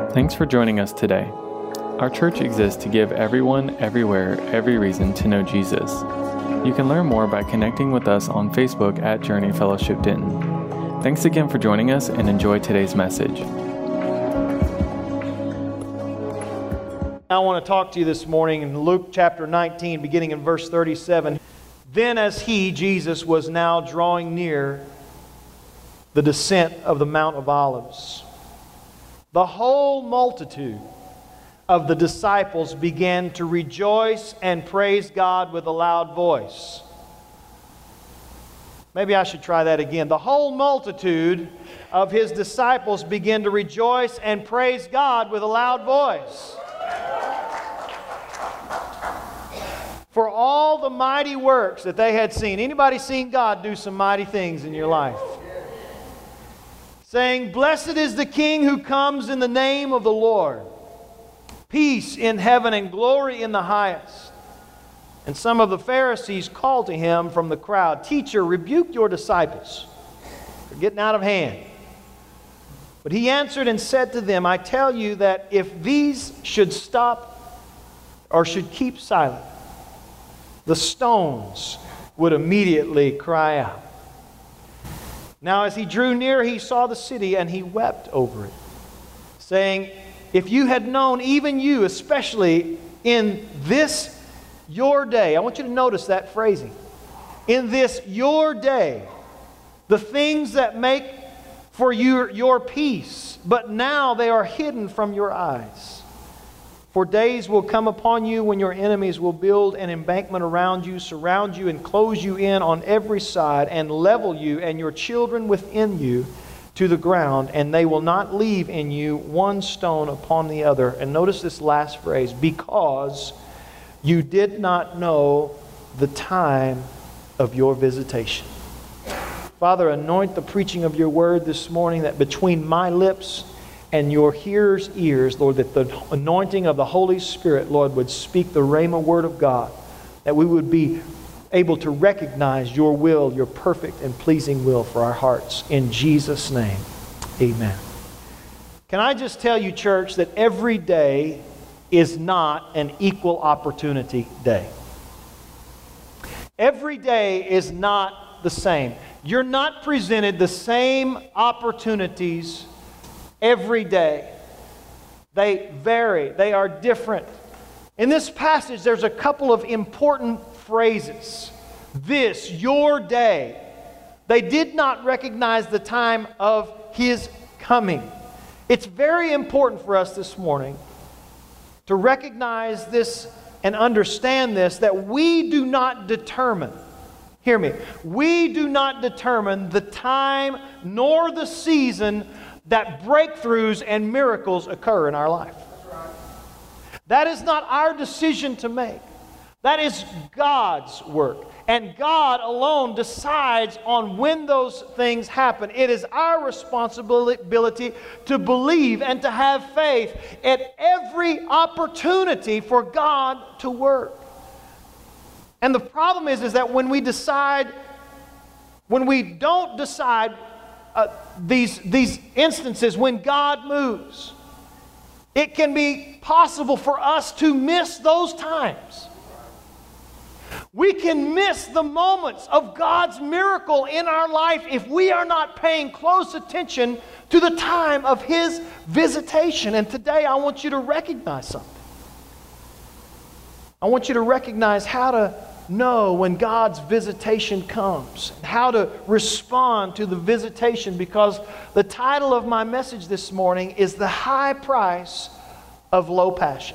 Thanks for joining us today. Our church exists to give everyone, everywhere, every reason to know Jesus. You can learn more by connecting with us on Facebook at Journey Fellowship Denton. Thanks again for joining us and enjoy today's message. I want to talk to you this morning in Luke chapter 19, beginning in verse 37. Then as he, Jesus, was now drawing near the descent of the Mount of Olives, the whole multitude of the disciples began to rejoice and praise God with a loud voice. Maybe I should try that again. The whole multitude of his disciples began to rejoice and praise God with a loud voice for all the mighty works that they had seen. Anybody seen God do some mighty things in your life? Saying, "Blessed is the King who comes in the name of the Lord. Peace in heaven and glory in the highest." And some of the Pharisees called to him from the crowd, "Teacher, rebuke your disciples. They're getting out of hand." But he answered and said to them, "I tell you that if these should stop or should keep silent, the stones would immediately cry out." Now as he drew near, he saw the city, and he wept over it, saying, "If you had known, even you, especially in this your day," I want you to notice that phrasing, "in this your day, the things that make for your peace, but now they are hidden from your eyes. For days will come upon you when your enemies will build an embankment around you, surround you, and close you in on every side, and level you and your children within you to the ground, and they will not leave in you one stone upon the other." And notice this last phrase, "because you did not know the time of your visitation." Father, anoint the preaching of your word this morning, that between my lips and your hearers' ears, Lord, that the anointing of the Holy Spirit, Lord, would speak the rhema word of God, that we would be able to recognize your will, your perfect and pleasing will for our hearts. In Jesus' name, amen. Can I just tell you, church, that every day is not an equal opportunity day. Every day is not the same. You're not presented the same opportunities every day. They vary. They are different. In this passage, there's a couple of important phrases. This, your day. They did not recognize the time of his coming. It's very important for us this morning to recognize this and understand this, that we do not determine, hear me, we do not determine the time nor the season that breakthroughs and miracles occur in our life. That is not our decision to make. That is God's work. And God alone decides on when those things happen. It is our responsibility to believe and to have faith at every opportunity for God to work. And the problem is that when we don't decide these instances when God moves, it can be possible for us to miss those times. We can miss the moments of God's miracle in our life if we are not paying close attention to the time of his visitation. And today I want you to recognize something. I want you to recognize how to know when God's visitation comes, how to respond to the visitation, because the title of my message this morning is The High Price of Low Passion.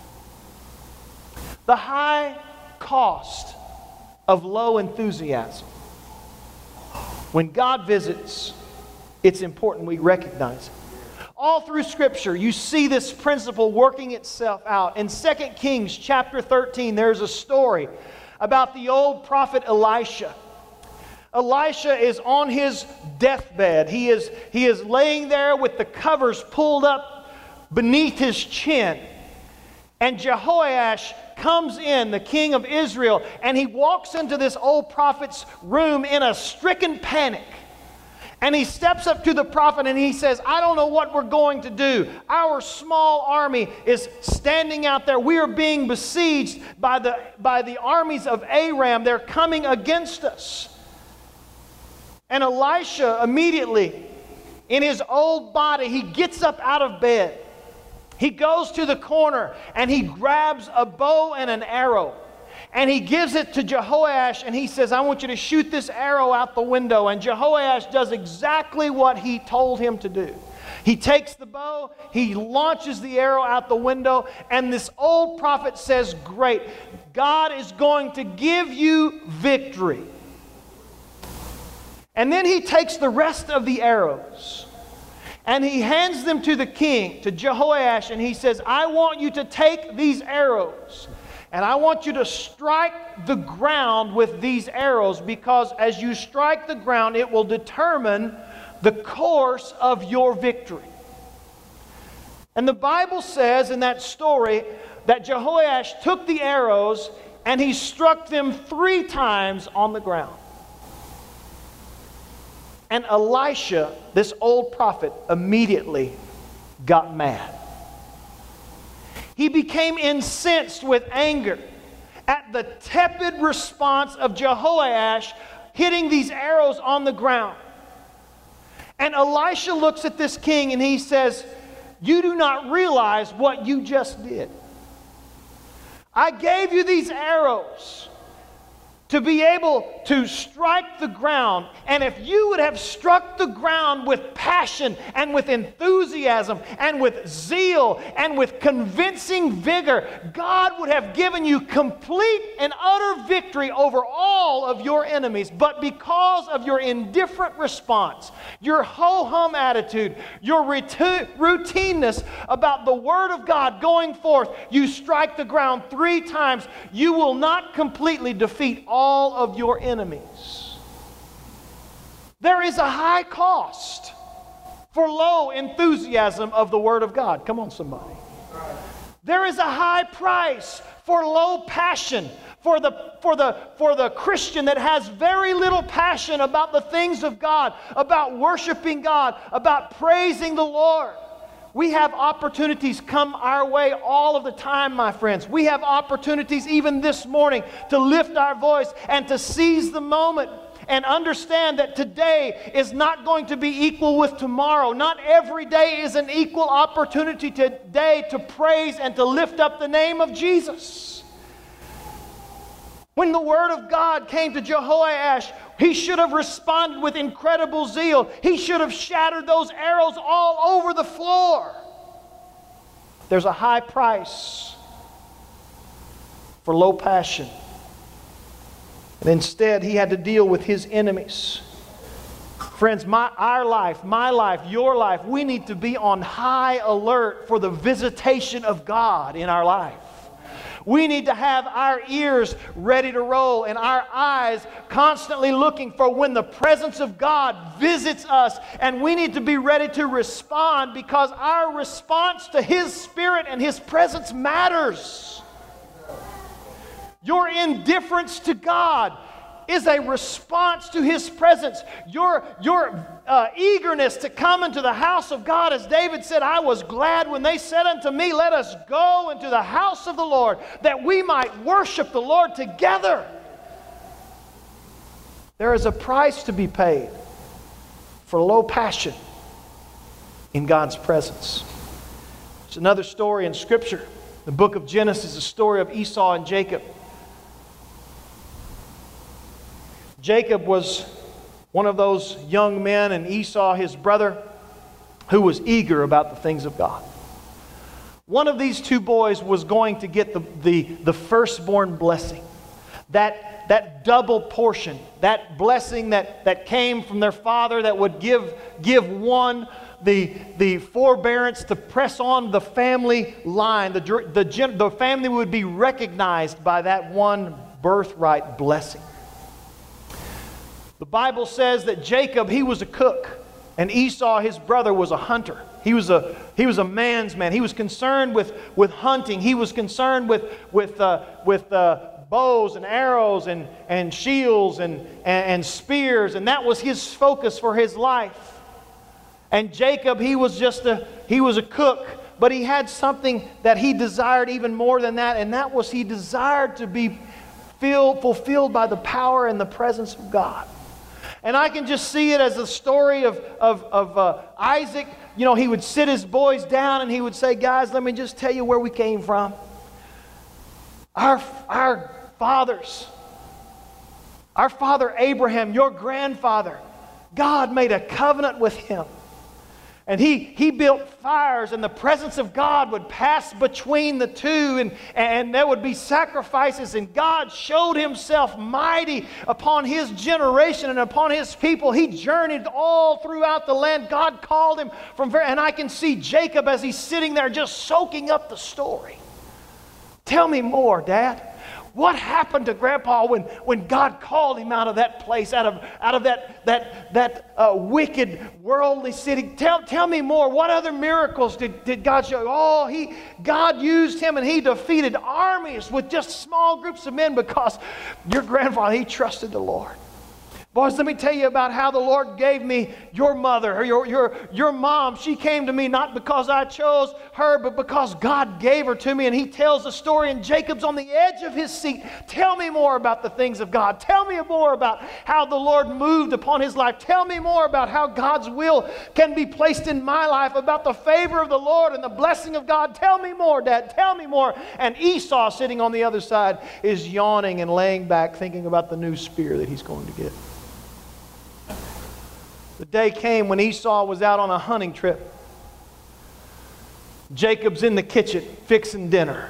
The high cost of low enthusiasm. When God visits, it's important we recognize it. All through Scripture, you see this principle working itself out. In 2 Kings chapter 13, there's a story about the old prophet Elisha. Elisha is on his deathbed. He is laying there with the covers pulled up beneath his chin. And Jehoash comes in, the king of Israel, and he walks into this old prophet's room in a stricken panic. And he steps up to the prophet and he says, I don't know what we're going to do. Our small army is standing out there. We are being besieged by the armies of Aram. They're coming against us. And Elisha immediately, in his old body, he gets up out of bed. He goes to the corner and he grabs a bow and an arrow. And he gives it to Jehoash and he says, I want you to shoot this arrow out the window. And Jehoash does exactly what he told him to do. He takes the bow, he launches the arrow out the window, and this old prophet says, great, God is going to give you victory. And then he takes the rest of the arrows and he hands them to the king, to Jehoash, and he says, I want you to take these arrows and I want you to strike the ground with these arrows, because as you strike the ground, it will determine the course of your victory. And the Bible says in that story that Jehoash took the arrows and he struck them 3 times on the ground. And Elisha, this old prophet, immediately got mad. He became incensed with anger at the tepid response of Jehoash hitting these arrows on the ground. And Elisha looks at this king and he says, you do not realize what you just did. I gave you these arrows to be able to strike the ground. And if you would have struck the ground with passion and with enthusiasm and with zeal and with convincing vigor, God would have given you complete and utter victory over all of your enemies. But because of your indifferent response, your ho-hum attitude, your routineness about the Word of God going forth, you strike the ground 3 times. You will not completely defeat all of your enemies. There is a high cost for low enthusiasm of the Word of God. Come on, somebody. There is a high price for low passion for the Christian that has very little passion about the things of God, about worshiping God, about praising the Lord. We have opportunities come our way all of the time, my friends. We have opportunities even this morning to lift our voice and to seize the moment and understand that today is not going to be equal with tomorrow. Not every day is an equal opportunity today to praise and to lift up the name of Jesus. When the Word of God came to Jehoash, he should have responded with incredible zeal. He should have shattered those arrows all over the floor. There's a high price for low passion. And instead, he had to deal with his enemies. Friends, our life, my life, your life, we need to be on high alert for the visitation of God in our life. We need to have our ears ready to roll and our eyes constantly looking for when the presence of God visits us. And we need to be ready to respond, because our response to His Spirit and His presence matters. Your indifference to God is a response to His presence. Your eagerness to come into the house of God, as David said, I was glad when they said unto me, let us go into the house of the Lord, that we might worship the Lord together. There is a price to be paid for low passion in God's presence. There's another story in Scripture. The book of Genesis, the story of Esau and Jacob. Jacob was one of those young men, and Esau, his brother, who was eager about the things of God. One of these two boys was going to get the firstborn blessing. That double portion, that blessing that came from their father that would give one the forbearance to press on the family line. The family would be recognized by that one birthright blessing. The Bible says that Jacob, he was a cook, and Esau, his brother, was a hunter. He was a man's man. He was concerned with hunting. He was concerned with bows and arrows and shields and spears, and that was his focus for his life. And Jacob, he was a cook, but he had something that he desired even more than that, and that was he desired to be fulfilled by the power and the presence of God. And I can just see it as a story of Isaac. You know, he would sit his boys down and he would say, guys, let me just tell you where we came from. Our fathers, our father Abraham, your grandfather, God made a covenant with him. And he built fires, and the presence of God would pass between the two, and there would be sacrifices, and God showed himself mighty upon his generation and upon his people. He journeyed all throughout the land. God called him and I can see Jacob as he's sitting there just soaking up the story. Tell me more, Dad. What happened to Grandpa when God called him out of that place, out of that wicked, worldly city? Tell me more. What other miracles did God show? Oh, God used him, and he defeated armies with just small groups of men because your grandfather, he trusted the Lord. Boys, let me tell you about how the Lord gave me your mother, or your mom. She came to me not because I chose her, but because God gave her to me. And he tells a story, and Jacob's on the edge of his seat. Tell me more about the things of God. Tell me more about how the Lord moved upon his life. Tell me more about how God's will can be placed in my life, about the favor of the Lord and the blessing of God. Tell me more, Dad. Tell me more. And Esau, sitting on the other side, is yawning and laying back, thinking about the new spear that he's going to get. The day came when Esau was out on a hunting trip. Jacob's in the kitchen fixing dinner.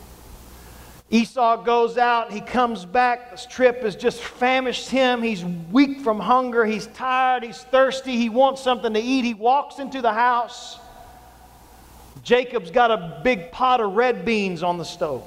Esau goes out, he comes back. This trip has just famished him. He's weak from hunger, he's tired, he's thirsty, he wants something to eat. He walks into the house. Jacob's got a big pot of red beans on the stove.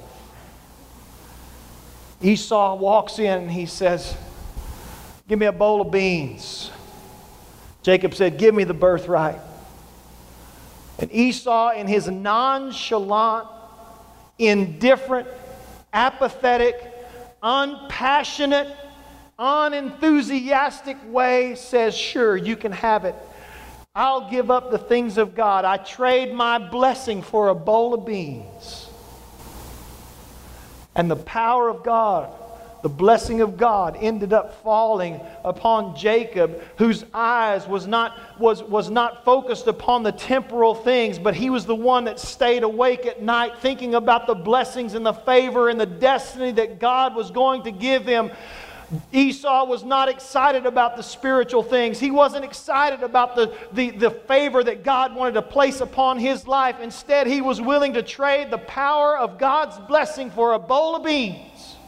Esau walks in and he says, "Give me a bowl of beans." Jacob said, "Give me the birthright." And Esau, in his nonchalant, indifferent, apathetic, unpassionate, unenthusiastic way, says, "Sure, you can have it. I'll give up the things of God. I trade my blessing for a bowl of beans." And the power of God, the blessing of God, ended up falling upon Jacob, whose eyes was not focused upon the temporal things, but he was the one that stayed awake at night thinking about the blessings and the favor and the destiny that God was going to give him. Esau was not excited about the spiritual things. He wasn't excited about the favor that God wanted to place upon his life. Instead, he was willing to trade the power of God's blessing for a bowl of beans.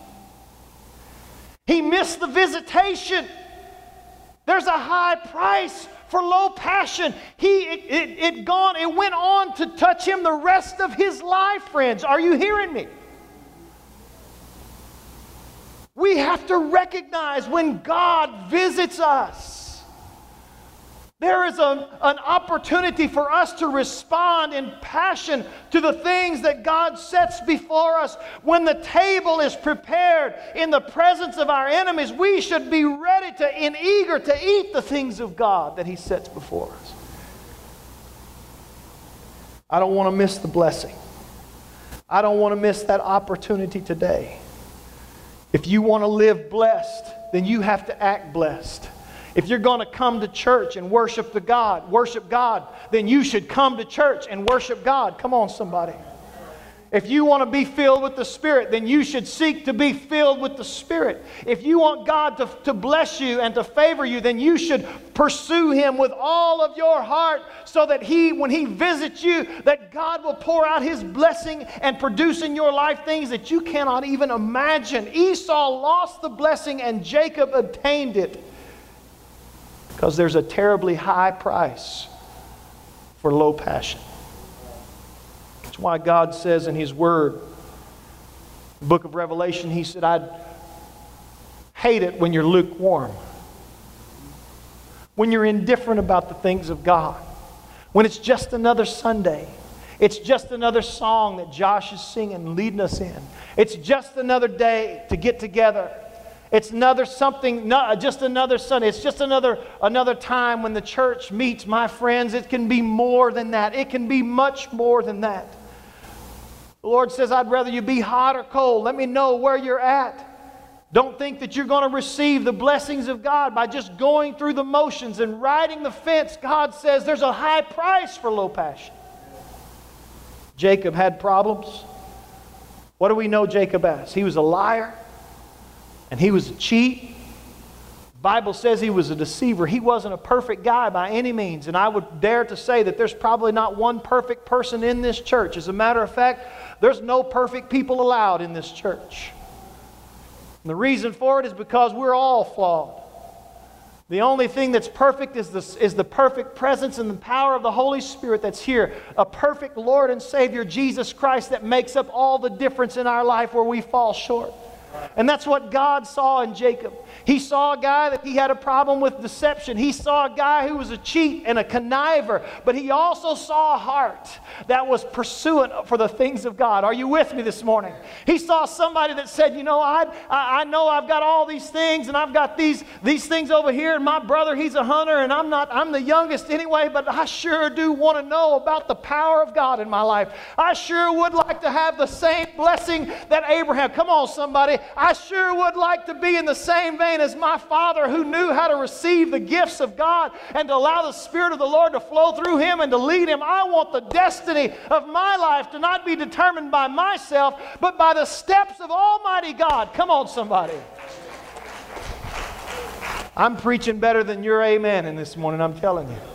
He missed the visitation. There's a high price for low passion. It went on to touch him the rest of his life, friends. Are you hearing me? We have to recognize when God visits us, there is an opportunity for us to respond in passion to the things that God sets before us. When the table is prepared in the presence of our enemies, we should be ready and eager to eat the things of God that He sets before us. I don't want to miss the blessing. I don't want to miss that opportunity today. If you want to live blessed, then you have to act blessed. If you're going to come to church and worship God, then you should come to church and worship God. Come on, somebody. If you want to be filled with the Spirit, then you should seek to be filled with the Spirit. If you want God to bless you and to favor you, then you should pursue Him with all of your heart, so that when He visits you, that God will pour out His blessing and produce in your life things that you cannot even imagine. Esau lost the blessing and Jacob obtained it, because there's a terribly high price for low passion. That's why God says in His Word, the book of Revelation, He said, "I'd hate it when you're lukewarm, when you're indifferent about the things of God, when it's just another Sunday." It's just another song that Josh is singing, leading us in. It's just another day to get together. It's just another Sunday. It's just another time when the church meets, my friends. It can be more than that. It can be much more than that. The Lord says, I'd rather you be hot or cold. Let me know where you're at. Don't think that you're going to receive the blessings of God by just going through the motions and riding the fence. God says there's a high price for low passion. Jacob had problems. What do we know Jacob as? He was a liar and he was a cheat. The Bible says he was a deceiver. He wasn't a perfect guy by any means. And I would dare to say that there's probably not one perfect person in this church. As a matter of fact, there's no perfect people allowed in this church. And the reason for it is because we're all flawed. The only thing that's perfect is the perfect presence and the power of the Holy Spirit that's here. A perfect Lord and Savior, Jesus Christ, that makes up all the difference in our life where we fall short. And that's what God saw in Jacob. He saw a guy that he had a problem with deception. He saw a guy who was a cheat and a conniver. But he also saw a heart that was pursuant for the things of God. Are you with me this morning? He saw somebody that said, you know, I know I've got all these things and I've got these things over here, and my brother, he's a hunter, and I'm the youngest anyway, but I sure do want to know about the power of God in my life. I sure would like to have the same blessing that Abraham. Come on, somebody. I sure would like to be in the same vein as my father, who knew how to receive the gifts of God and to allow the Spirit of the Lord to flow through him and to lead him. I want the destiny of my life to not be determined by myself, but by the steps of Almighty God. Come on, somebody. I'm preaching better than your amen in this morning, I'm telling you.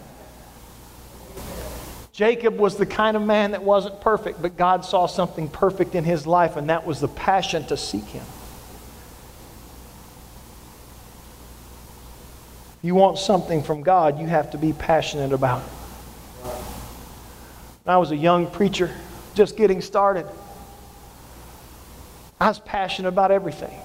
Jacob was the kind of man that wasn't perfect, but God saw something perfect in his life, and that was the passion to seek Him. If you want something from God, you have to be passionate about it. When I was a young preacher, just getting started, I was passionate about everything.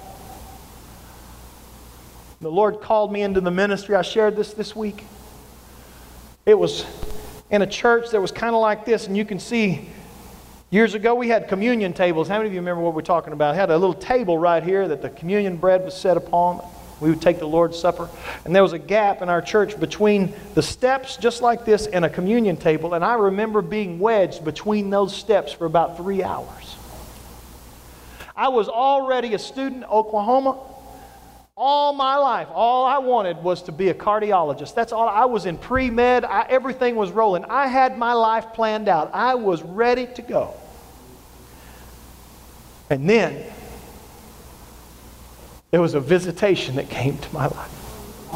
The Lord called me into the ministry. I shared this week. It was in a church that was kind of like this, and you can see years ago we had communion tables. How many of you remember what we're talking about? I had a little table right here that the communion bread was set upon. We would take the Lord's Supper, and there was a gap in our church between the steps, just like this, and a communion table, and I remember being wedged between those steps for about 3 hours. I was already a student in Oklahoma. All my life, all I wanted was to be a cardiologist. That's all. I was in pre-med. Everything was rolling. I had my life planned out. I was ready to go. And then there was a visitation that came to my life.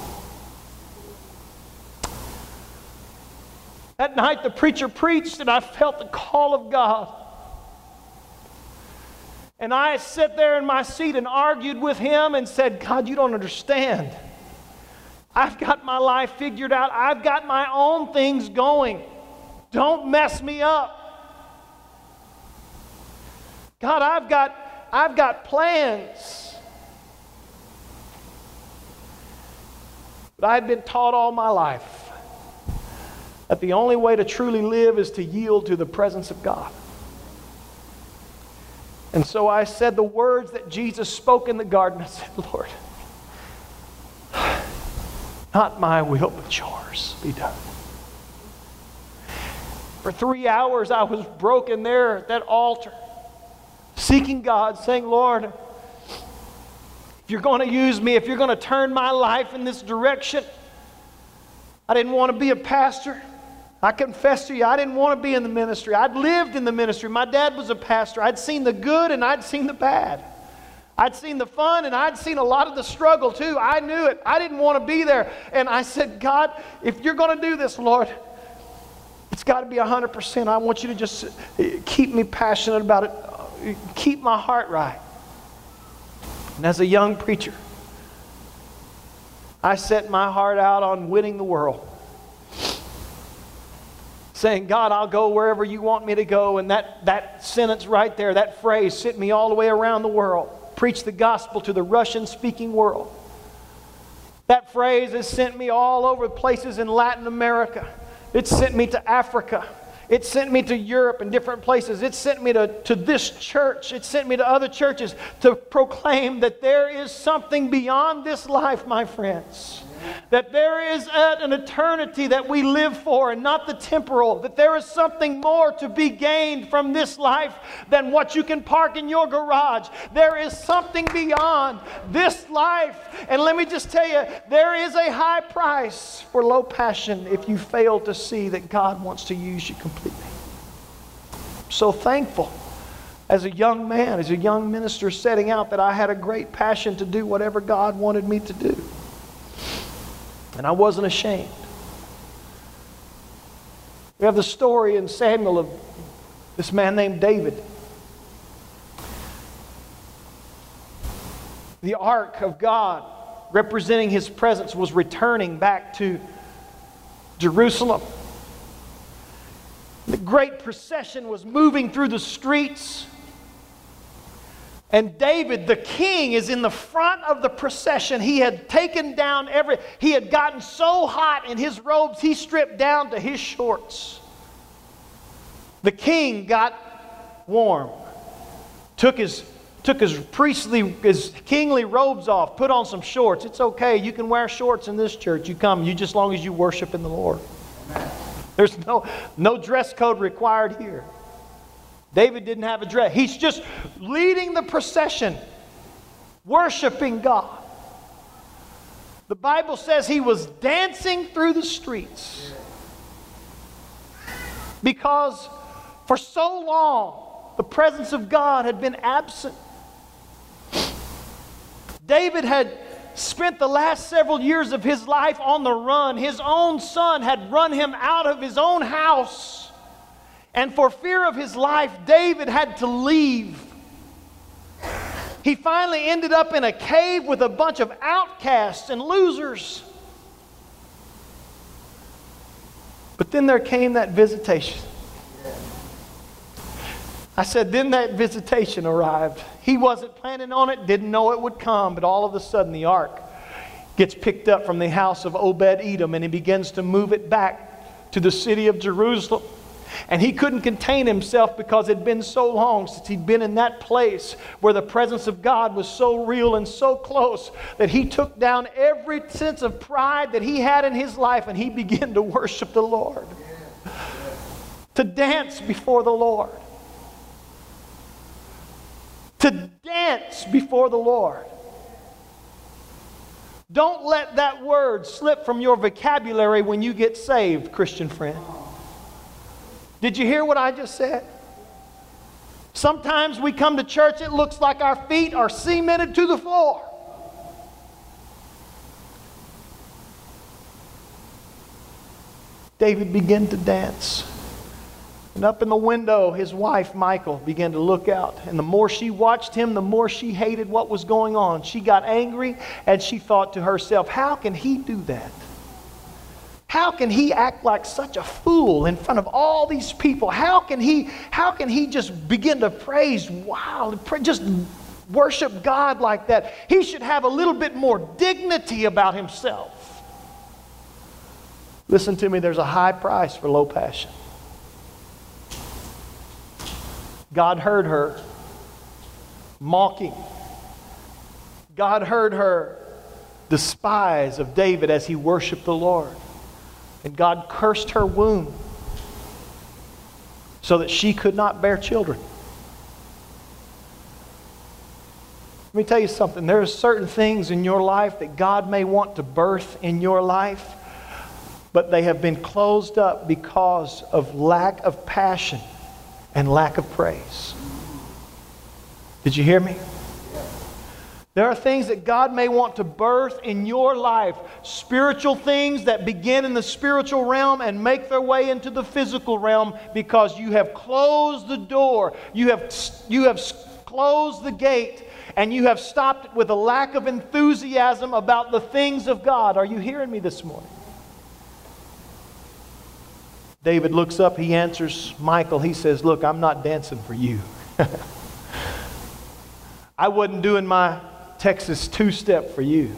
That night the preacher preached, and I felt the call of God. And I sat there in my seat and argued with him and said, God, you don't understand. I've got my life figured out. I've got my own things going. Don't mess me up. God, I've got plans. But I had been taught all my life that the only way to truly live is to yield to the presence of God. And so I said the words that Jesus spoke in the garden. I said, Lord, not my will, but yours be done. For 3 hours I was broken there at that altar, seeking God, saying, Lord, if you're going to use me, if you're going to turn my life in this direction, I didn't want to be a pastor. I confess to you, I didn't want to be in the ministry. I'd lived in the ministry. My dad was a pastor. I'd seen the good and I'd seen the bad. I'd seen the fun and I'd seen a lot of the struggle too. I knew it. I didn't want to be there. And I said, God, if you're going to do this, Lord, it's got to be 100%. I want you to just keep me passionate about it. Keep my heart right. And as a young preacher, I set my heart out on winning the world. Saying, God, I'll go wherever you want me to go. And that sentence right there, that phrase, sent me all the way around the world. Preach the gospel to the Russian-speaking world. That phrase has sent me all over places in Latin America. It sent me to Africa. It sent me to Europe and different places. It sent me to this church. It sent me to other churches to proclaim that there is something beyond this life, my friends. That there is an eternity that we live for and not the temporal. That there is something more to be gained from this life than what you can park in your garage. There is something beyond this life. And let me just tell you, there is a high price for low passion if you fail to see that God wants to use you completely. I'm so thankful as a young man, as a young minister setting out, that I had a great passion to do whatever God wanted me to do. And I wasn't ashamed. We have the story in Samuel of this man named David. The ark of God, representing His presence, was returning back to Jerusalem. The great procession was moving through the streets. And David, the king, is in the front of the procession. He had taken down he had gotten so hot in his robes, he stripped down to his shorts. The king got warm, took his kingly robes off, put on some shorts. It's okay, you can wear shorts in this church. You come, just as long as you worship in the Lord. There's no dress code required here. David didn't have a dress. He's just leading the procession, worshiping God. The Bible says he was dancing through the streets because for so long the presence of God had been absent. David had spent the last several years of his life on the run. His own son had run him out of his own house. And for fear of his life, David had to leave. He finally ended up in a cave with a bunch of outcasts and losers. But then there came that visitation. I said, then that visitation arrived. He wasn't planning on it, didn't know it would come, but all of a sudden the ark gets picked up from the house of Obed-Edom and he begins to move it back to the city of Jerusalem. And he couldn't contain himself because it had been so long since he'd been in that place where the presence of God was so real and so close that he took down every sense of pride that he had in his life and he began to worship the Lord. To dance before the Lord. To dance before the Lord. Don't let that word slip from your vocabulary when you get saved, Christian friend. Did you hear what I just said? Sometimes we come to church, it looks like our feet are cemented to the floor. David began to dance. And up in the window, his wife, Michal, began to look out. And the more she watched him, the more she hated what was going on. She got angry and she thought to herself, how can he do that? How can he act like such a fool in front of all these people? How can he just begin to praise, just worship God like that? He should have a little bit more dignity about himself. Listen to me, there's a high price for low passion. God heard her mocking. God heard her despise of David as he worshiped the Lord. And God cursed her womb so that she could not bear children. Let me tell you something. There are certain things in your life that God may want to birth in your life, but they have been closed up because of lack of passion and lack of praise. Did you hear me? There are things that God may want to birth in your life. Spiritual things that begin in the spiritual realm and make their way into the physical realm because you have closed the door. You have closed the gate and you have stopped it with a lack of enthusiasm about the things of God. Are you hearing me this morning? David looks up. He answers Michal. He says, look, I'm not dancing for you. I wasn't doing my Texas two-step for you.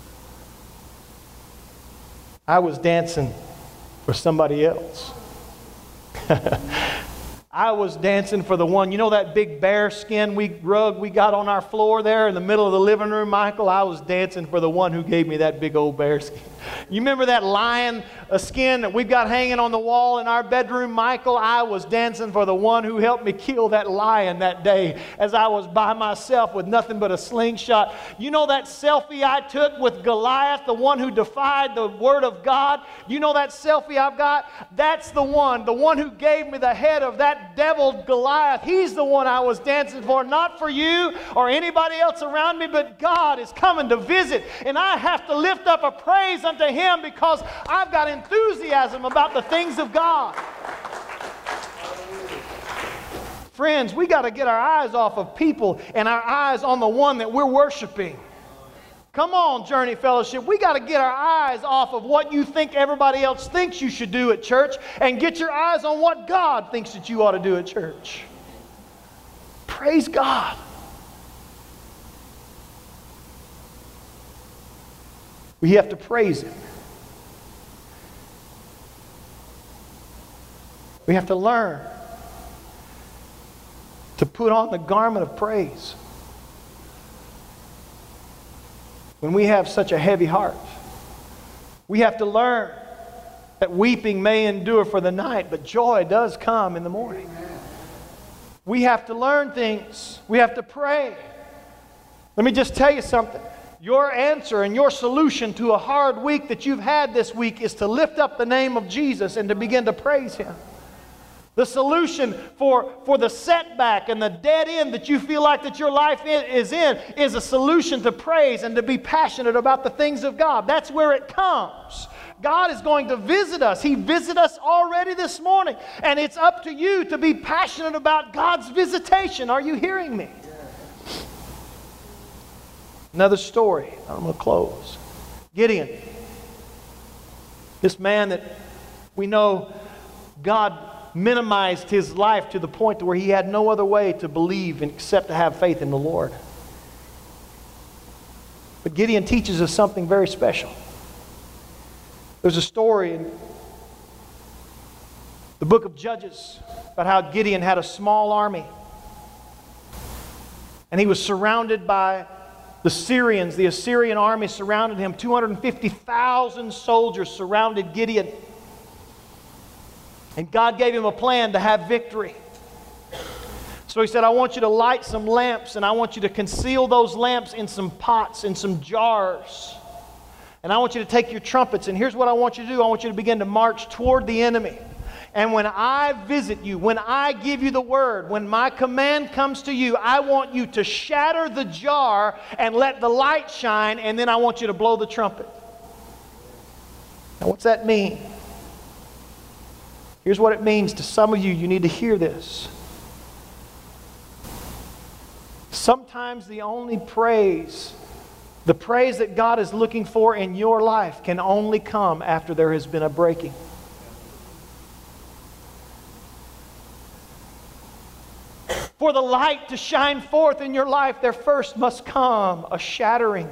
I was dancing for somebody else. I was dancing for the one, you know that big bear skin rug we got on our floor there in the middle of the living room, Michael? I was dancing for the one who gave me that big old bear skin. You remember that lion skin that we've got hanging on the wall in our bedroom, Michael? I was dancing for the one who helped me kill that lion that day as I was by myself with nothing but a slingshot. You know that selfie I took with Goliath, the one who defied the Word of God? You know that selfie I've got? That's the one who gave me the head of that devil Goliath. He's the one I was dancing for, not for you or anybody else around me, but God is coming to visit, and I have to lift up a praise unto Him because I've got enthusiasm about the things of God. Friends, we got to get our eyes off of people and our eyes on the one that we're worshiping. Come on, Journey Fellowship. We got to get our eyes off of what you think everybody else thinks you should do at church and get your eyes on what God thinks that you ought to do at church. Praise God. We have to praise Him. We have to learn to put on the garment of praise. When we have such a heavy heart, we have to learn that weeping may endure for the night, but joy does come in the morning. We have to learn things. We have to pray. Let me just tell you something. Your answer and your solution to a hard week that you've had this week is to lift up the name of Jesus and to begin to praise Him. The solution for the setback and the dead end that you feel like that your life is in is a solution to praise and to be passionate about the things of God. That's where it comes. God is going to visit us. He visited us already this morning. And it's up to you to be passionate about God's visitation. Are you hearing me? Another story. I'm going to close. Gideon. This man that we know God minimized his life to the point to where he had no other way to believe except to have faith in the Lord. But Gideon teaches us something very special. There's a story in the book of Judges about how Gideon had a small army. And he was surrounded by the Syrians. The Assyrian army surrounded him. 250,000 soldiers surrounded Gideon. And God gave him a plan to have victory. So He said, I want you to light some lamps, and I want you to conceal those lamps in some pots, in some jars. And I want you to take your trumpets, and here's what I want you to do. I want you to begin to march toward the enemy. And when I visit you, when I give you the word, when my command comes to you, I want you to shatter the jar and let the light shine, and then I want you to blow the trumpet. Now, what's that mean? Here's what it means to some of you. You need to hear this. Sometimes the only praise, the praise that God is looking for in your life can only come after there has been a breaking. For the light to shine forth in your life, there first must come a shattering.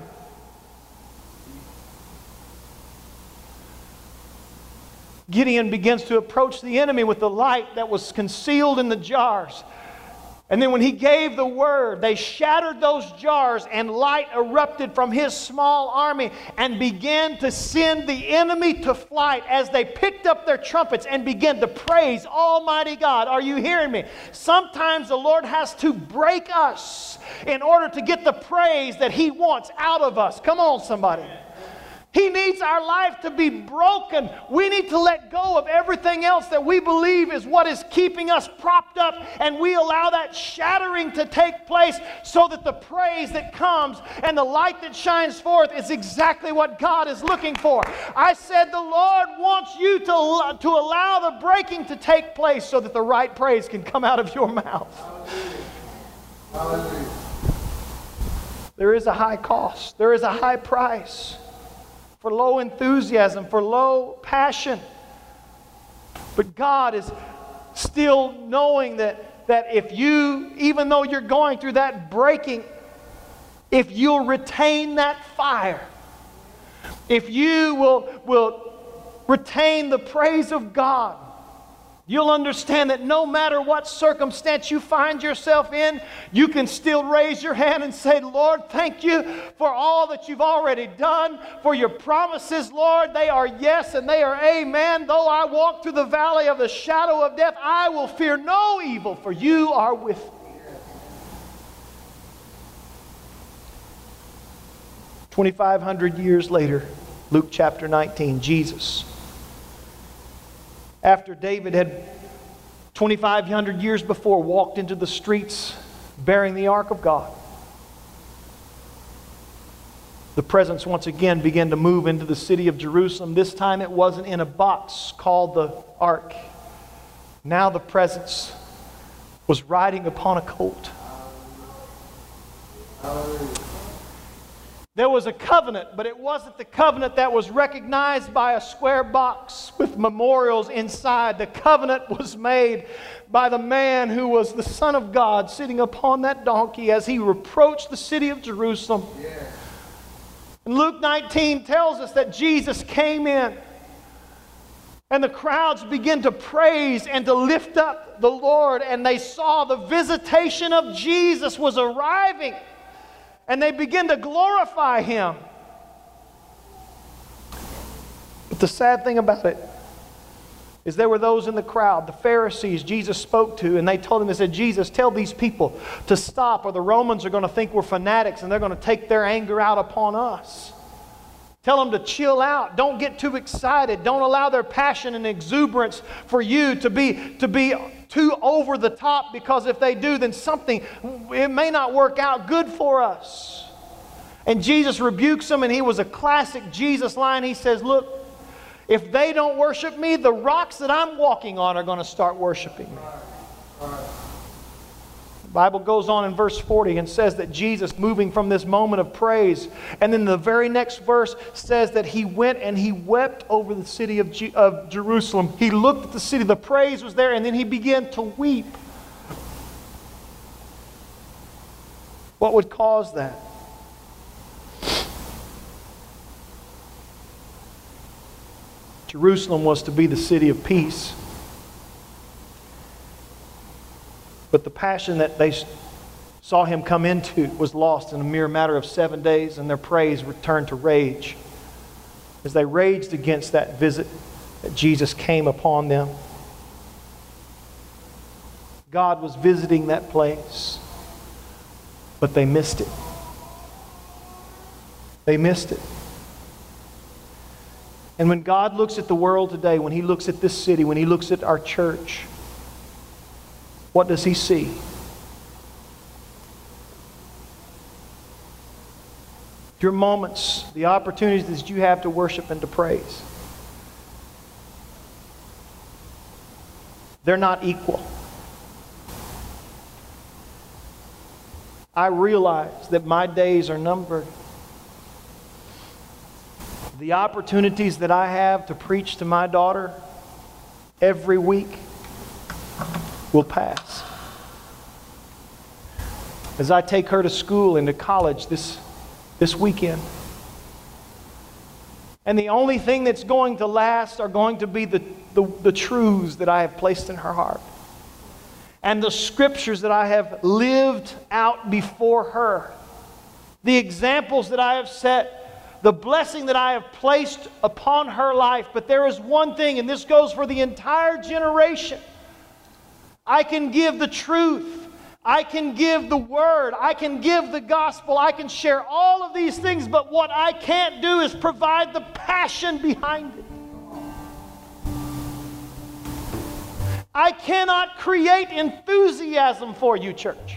Gideon begins to approach the enemy with the light that was concealed in the jars. And then when he gave the word, they shattered those jars and light erupted from his small army and began to send the enemy to flight as they picked up their trumpets and began to praise Almighty God. Are you hearing me? Sometimes the Lord has to break us in order to get the praise that He wants out of us. Come on, somebody. He needs our life to be broken. We need to let go of everything else that we believe is what is keeping us propped up, and we allow that shattering to take place so that the praise that comes and the light that shines forth is exactly what God is looking for. I said the Lord wants you to allow the breaking to take place so that the right praise can come out of your mouth. Hallelujah. There is a high cost. There is a high price for low enthusiasm, for low passion. But God is still knowing that if you, even though you're going through that breaking, if you'll retain that fire, if you will retain the praise of God, You'll understand that no matter what circumstance you find yourself in, you can still raise your hand and say, Lord, thank you for all that you've already done, for your promises, Lord. They are yes and they are amen. Though I walk through the valley of the shadow of death, I will fear no evil, for you are with me. 2,500 years later, Luke chapter 19, Jesus, after David had 2,500 years before walked into the streets bearing the ark of God, the presence once again began to move into the city of Jerusalem. This time it wasn't in a box called the ark. Now the presence was riding upon a colt. There was a covenant, but it wasn't the covenant that was recognized by a square box with memorials inside. The covenant was made by the man who was the Son of God sitting upon that donkey as he reproached the city of Jerusalem. Yeah. And Luke 19 tells us that Jesus came in and the crowds began to praise and to lift up the Lord, and they saw the visitation of Jesus was arriving. And they begin to glorify Him. But the sad thing about it is there were those in the crowd, the Pharisees Jesus spoke to, and they told him, they said, Jesus, tell these people to stop or the Romans are going to think we're fanatics and they're going to take their anger out upon us. Tell them to chill out. Don't get too excited. Don't allow their passion and exuberance for you to be too over the top, because if they do, then it may not work out good for us. And Jesus rebukes them, and he was a classic Jesus line. He says, look, if they don't worship me, the rocks that I'm walking on are going to start worshiping me. The Bible goes on in verse 40 and says that Jesus, moving from this moment of praise, and then the very next verse says that he went and he wept over the city of Jerusalem. He looked at the city, the praise was there, and then he began to weep. What would cause that? Jerusalem was to be the city of peace. But the passion that they saw him come into was lost in a mere matter of 7 days, and their praise returned to rage as they raged against that visit that Jesus came upon them. God was visiting that place, but they missed it. They missed it. And when God looks at the world today, when He looks at this city, when He looks at our church, what does He see? Your moments, the opportunities that you have to worship and to praise, they're not equal. I realize that my days are numbered. The opportunities that I have to preach to my daughter every week will pass. As I take her to school and to college this weekend. And the only thing that's going to last are going to be the truths that I have placed in her heart. And the scriptures that I have lived out before her. The examples that I have set. The blessing that I have placed upon her life. But there is one thing, and this goes for the entire generation. I can give the truth. I can give the word. I can give the gospel. I can share all of these things, but what I can't do is provide the passion behind it. I cannot create enthusiasm for you, church.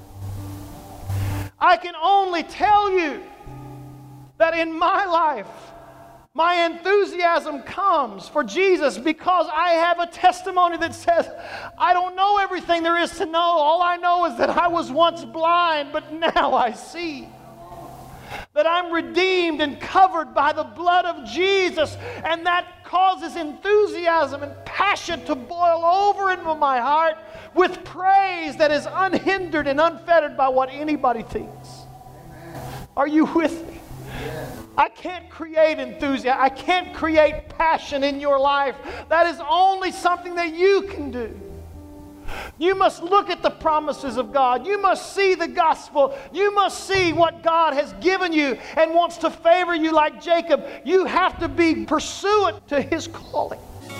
I can only tell you that in my life, my enthusiasm comes for Jesus because I have a testimony that says, I don't know everything there is to know. All I know is that I was once blind, but now I see. That I'm redeemed and covered by the blood of Jesus, and that causes enthusiasm and passion to boil over into my heart with praise that is unhindered and unfettered by what anybody thinks. Are you with me? I can't create enthusiasm. I can't create passion in your life. That is only something that you can do. You must look at the promises of God. You must see the gospel. You must see what God has given you and wants to favor you like Jacob. You have to be pursuant to His calling.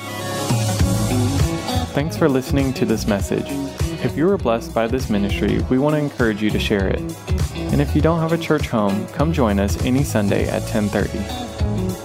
Thanks for listening to this message. If you were blessed by this ministry, we want to encourage you to share it. And if you don't have a church home, come join us any Sunday at 10:30.